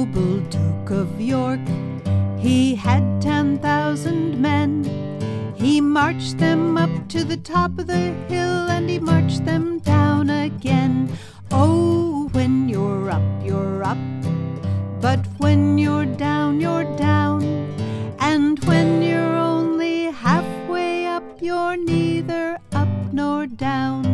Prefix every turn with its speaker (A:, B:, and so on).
A: noble Duke of York, he had 10,000 men. He marched them up to the top of the hill, and he marched them down again. Oh, when you're up, you're up, but when you're down, you're down. And when you're only halfway up, you're neither up nor down.